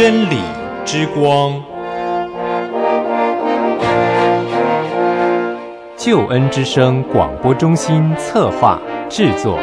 真理之光， 救恩之声广播中心策划制作。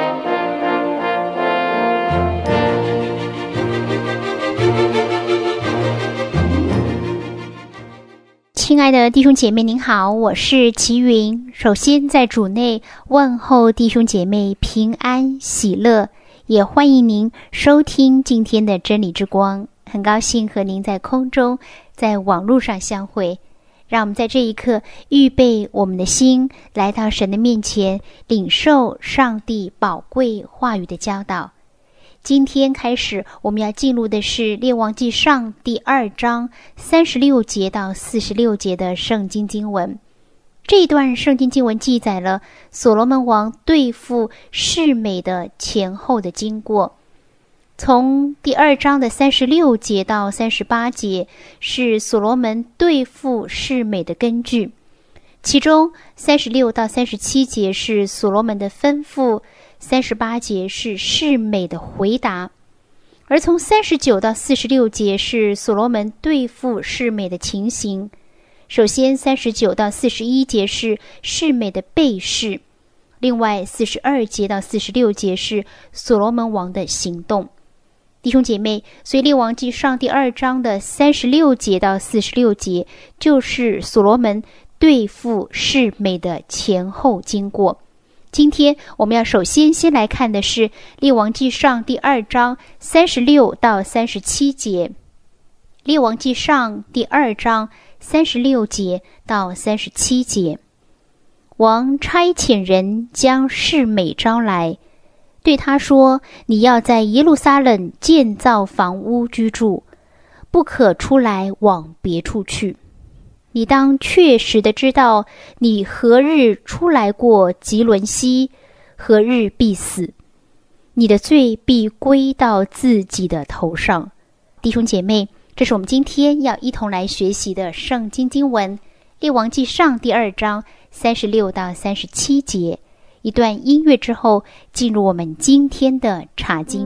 亲爱的弟兄姐妹您好，我是齐云。首先在主内问候弟兄姐妹平安喜乐，也欢迎您收听今天的真理之光。很高兴和您在空中在网络上相会，让我们在这一刻预备我们的心，来到神的面前，领受上帝宝贵话语的教导。今天开始我们要进入的是列王纪上第2章36节到46节的圣经经文。这一段圣经经文记载了所罗门王对付示每的前后的经过。从第2章的36节到38节是所罗门对付示每的根据，其中36到37节是所罗门的吩咐，38节是示每的回答，而从39到46节是所罗门对付示每的情形。首先39到41节是示每的被试，另外42节到46节是所罗门王的行动。弟兄姐妹，所以列王纪上第2章的36节到46节就是所罗门对付示每的前后经过。今天我们要首先来看的是列王纪上第2章36到37节。列王纪上第2章36节到37节，王差遣人将示每招来，对他说：你要在耶路撒冷建造房屋居住，不可出来往别处去。你当确实的知道，你何日出来过吉伦西，何日必死，你的罪必归到自己的头上。弟兄姐妹，这是我们今天要一同来学习的圣经经文，列王纪上第2章36到37节。一段音乐之后，进入我们今天的查经。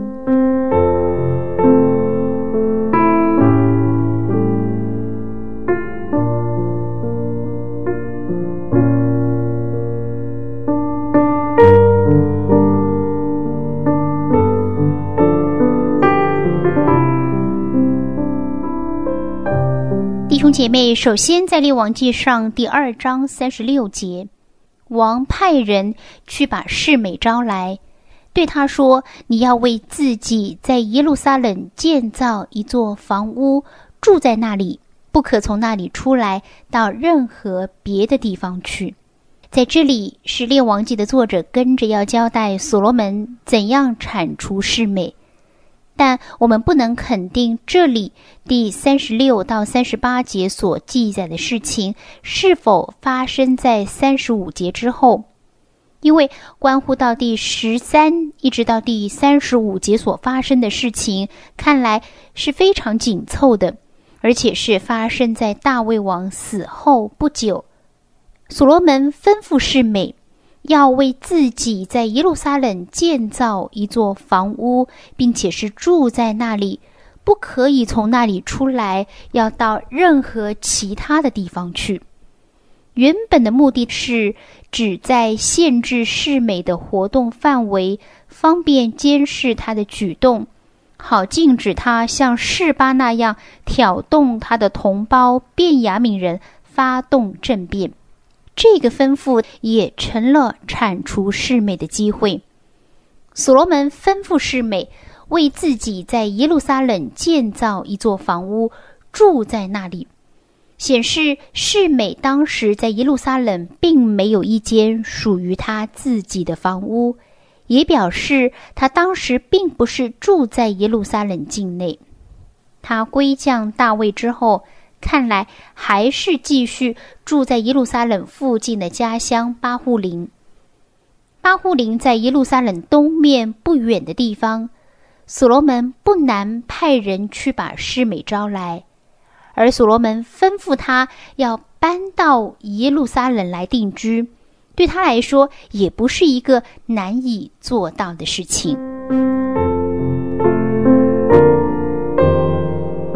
弟兄姐妹，首先在列王纪上第2章36节，王派人去把示每招来，对他说：你要为自己在耶路撒冷建造一座房屋，住在那里，不可从那里出来到任何别的地方去。在这里是列王纪的作者跟着要交代所罗门怎样铲除示每，但我们不能肯定这里第36到38节所记载的事情是否发生在35节之后，因为关乎到第13一直到第35节所发生的事情，看来是非常紧凑的，而且是发生在大卫王死后不久。所罗门吩咐示每要为自己在耶路撒冷建造一座房屋，并且是住在那里，不可以从那里出来，要到任何其他的地方去。原本的目的是只在限制示每的活动范围，方便监视他的举动，好禁止他像示巴那样挑动他的同胞便雅悯人发动政变。这个吩咐也成了铲除示每的机会。所罗门吩咐示每为自己在耶路撒冷建造一座房屋，住在那里，显示示每当时在耶路撒冷并没有一间属于他自己的房屋，也表示他当时并不是住在耶路撒冷境内。他归降大卫之后，看来还是继续住在耶路撒冷附近的家乡巴户琳。巴户琳在耶路撒冷东面不远的地方，所罗门不难派人去把示每招来，而所罗门吩咐他要搬到耶路撒冷来定居，对他来说也不是一个难以做到的事情。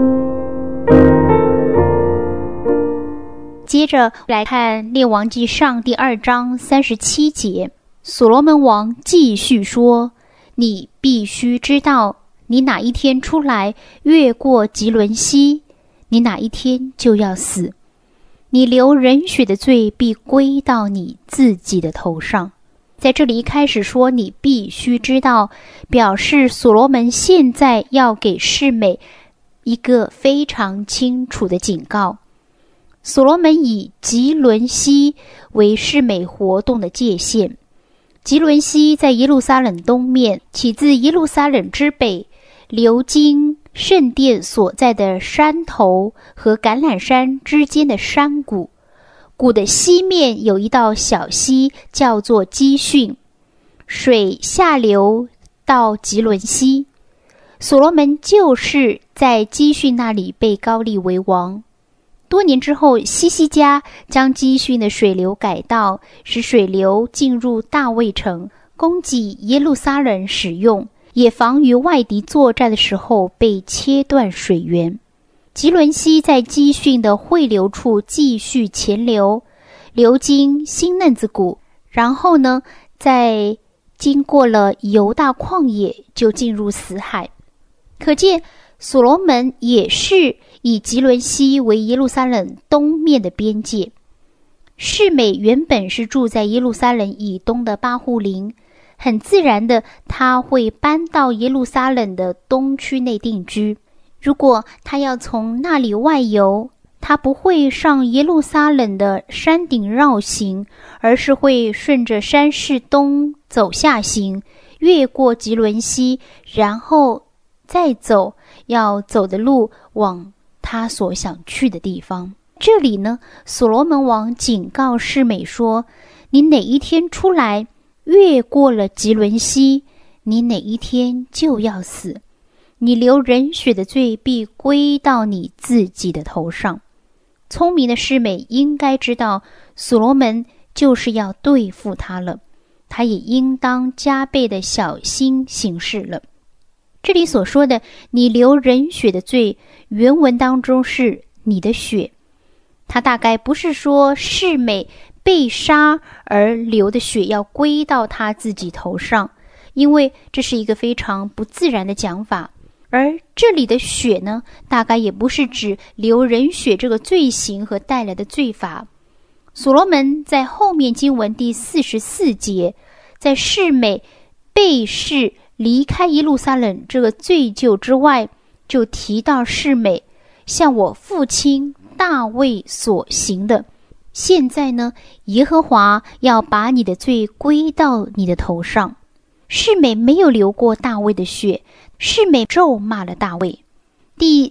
接着来看列王纪上第2章37节，所罗门王继续说，你必须知道，你哪一天出来越过吉伦西，你哪一天就要死，你流人血的罪必归到你自己的头上。在这里一开始说你必须知道，表示所罗门现在要给示每一个非常清楚的警告。所罗门以吉伦西为示每活动的界限。吉伦西在耶路撒冷东面，起自耶路撒冷之北，流经圣殿所在的山头和橄榄山之间的山谷。谷的西面有一道小溪，叫做基训，水下流到吉伦西。所罗门就是在基训那里被高立为王。多年之后，西西家将基训的水流改道，使水流进入大卫城，供给耶路撒冷使用，也防于外敌作战的时候被切断水源。吉伦西在基训的汇流处继续前流，流经新嫩子谷，然后呢，再经过了犹大旷野，就进入死海。可见所罗门也是以吉伦西为耶路撒冷东面的边界。示每原本是住在耶路撒冷以东的巴户林，很自然的他会搬到耶路撒冷的东区内定居。如果他要从那里外游，他不会上耶路撒冷的山顶绕行，而是会顺着山势东走下行，越过吉伦西，然后再走要走的路往他所想去的地方。这里呢，所罗门王警告示每说，你哪一天出来越过了吉伦西，你哪一天就要死，你流人血的罪必归到你自己的头上。聪明的示每应该知道所罗门就是要对付他了，他也应当加倍的小心行事了。这里所说的你流人血的罪，原文当中是你的血，他大概不是说示每被杀而流的血要归到他自己头上，因为这是一个非常不自然的讲法。而这里的血呢，大概也不是指流人血这个罪行和带来的罪罚。所罗门在后面经文第44节，在示每被释离开耶路撒冷这个罪疚之外，就提到示每像我父亲大卫所行的，现在呢，耶和华要把你的罪归到你的头上。示每没有流过大卫的血，示每咒骂了大卫。第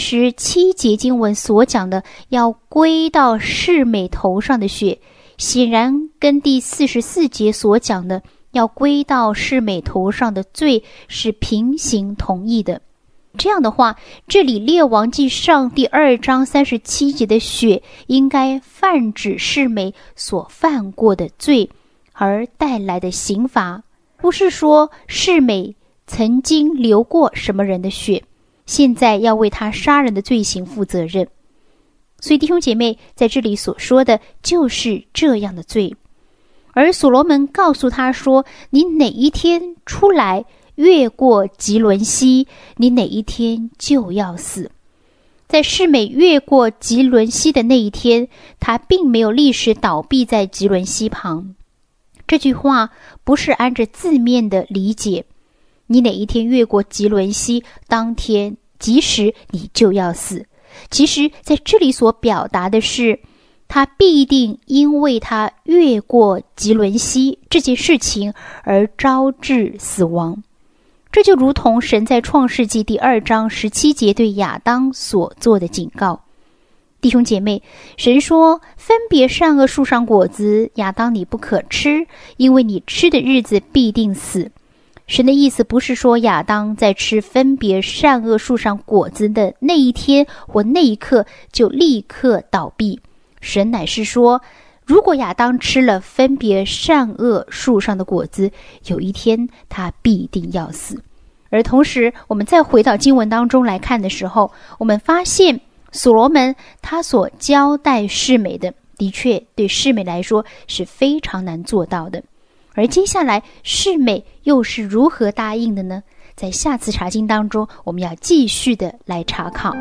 37节经文所讲的要归到示每头上的血，显然跟第44节所讲的要归到示每头上的罪是平行同义的。这样的话，这里列王纪上第2章37节的血应该泛指示每所犯过的罪而带来的刑罚，不是说示每曾经流过什么人的血，现在要为他杀人的罪行负责任。所以弟兄姐妹，在这里所说的就是这样的罪。而所罗门告诉他说，你哪一天出来越过吉伦西，你哪一天就要死。在示每越过吉伦西的那一天，他并没有立时倒闭在吉伦西旁。这句话不是按着字面的理解，你哪一天越过吉伦西，当天即时你就要死。其实在这里所表达的是，他必定因为他越过吉伦西这件事情而招致死亡。这就如同神在创世纪第2章17节对亚当所做的警告。弟兄姐妹，神说分别善恶树上果子，亚当你不可吃，因为你吃的日子必定死。神的意思不是说亚当在吃分别善恶树上果子的那一天或那一刻就立刻倒闭，神乃是说，如果亚当吃了分别善恶树上的果子，有一天他必定要死。而同时我们再回到经文当中来看的时候，我们发现所罗门他所交代示每的，的确对示每来说是非常难做到的。而接下来示每又是如何答应的呢？在下次查经当中，我们要继续的来查考。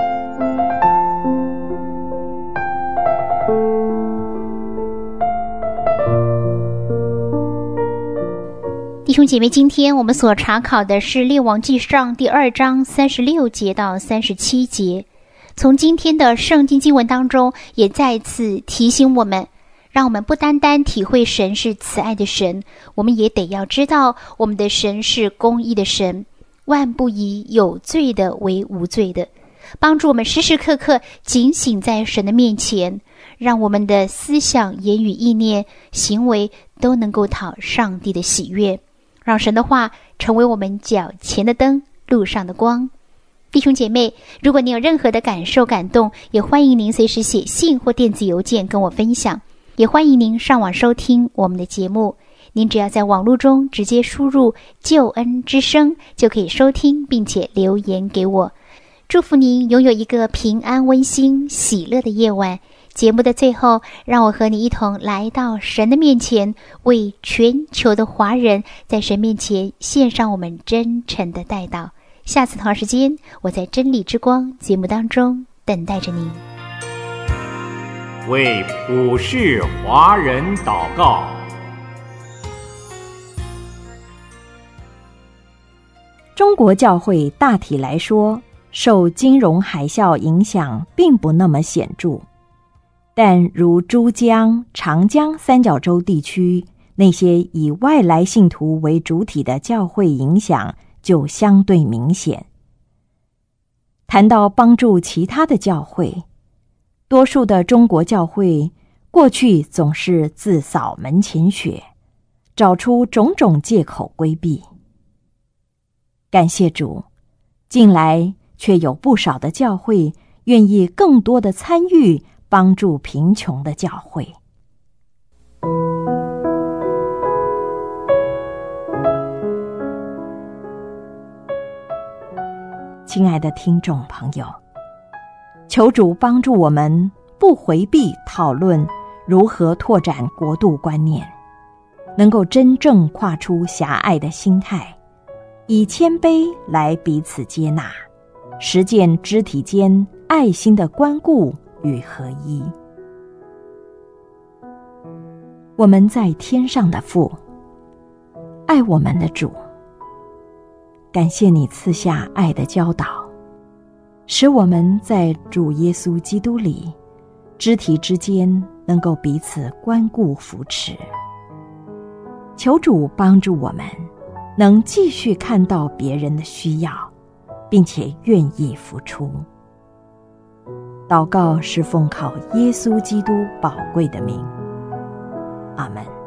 弟兄姐妹，今天我们所查考的是列王纪上第2章36节到37节。从今天的圣经经文当中，也再次提醒我们，让我们不单单体会神是慈爱的神，我们也得要知道我们的神是公义的神，万不以有罪的为无罪的，帮助我们时时刻刻警醒在神的面前，让我们的思想、言语、意念、行为都能够讨上帝的喜悦，让神的话成为我们脚前的灯，路上的光。弟兄姐妹，如果你有任何的感受、感动，也欢迎您随时写信或电子邮件跟我分享，也欢迎您上网收听我们的节目。您只要在网络中直接输入救恩之声，就可以收听并且留言给我。祝福您拥有一个平安、温馨、喜乐的夜晚。节目的最后，让我和你一同来到神的面前，为全球的华人在神面前献上我们真诚的代祷。下次同时间，我在真理之光节目当中等待着您。 为普世华人祷告。 中国教会大体来说，受金融海啸影响并不那么显著，但如珠江、长江三角洲地区那些以外来信徒为主体的教会影响就相对明显。谈到帮助其他的教会，多数的中国教会过去总是自扫门前雪，找出种种借口规避。感谢主，近来却有不少的教会愿意更多的参与帮助贫穷的教会。亲爱的听众朋友，求主帮助我们不回避讨论如何拓展国度观念，能够真正跨出狭隘的心态，以谦卑来彼此接纳，实践肢体间爱心的关顾与合一。我们在天上的父，爱我们的主，感谢你赐下爱的教导，使我们在主耶稣基督里，肢体之间能够彼此关顾扶持。求主帮助我们能继续看到别人的需要，并且愿意付出。祷告是奉靠耶稣基督宝贵的名，阿们。